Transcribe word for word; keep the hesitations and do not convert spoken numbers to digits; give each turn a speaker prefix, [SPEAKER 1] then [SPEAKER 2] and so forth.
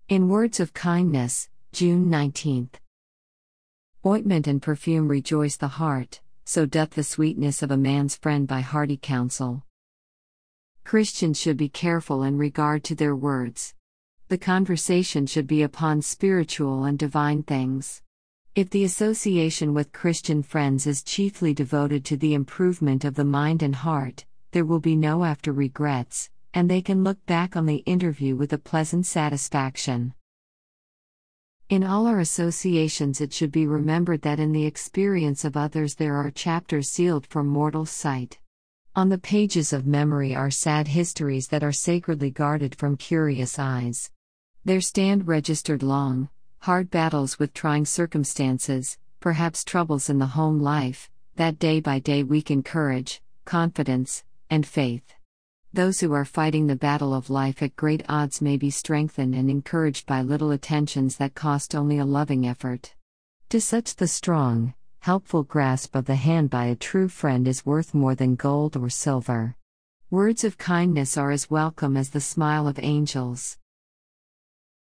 [SPEAKER 1] In Words of Kindness, June nineteenth. Ointment and perfume rejoice the heart, so doth the sweetness of a man's friend by hearty counsel. Christians should be careful in regard to their words. The conversation should be upon spiritual and divine things. If the association with Christian friends is chiefly devoted to the improvement of the mind and heart, there will be no after regrets, and they can look back on the interview with a pleasant satisfaction. In all our associations, it should be remembered that in the experience of others there are chapters sealed for mortal sight. On the pages of memory are sad histories that are sacredly guarded from curious eyes. There stand registered long, hard battles with trying circumstances, perhaps troubles in the home life, that day by day weaken courage, confidence, and faith. Those who are fighting the battle of life at great odds may be strengthened and encouraged by little attentions that cost only a loving effort. To such the strong, helpful grasp of the hand by a true friend is worth more than gold or silver. Words of kindness are as welcome as the smile of angels.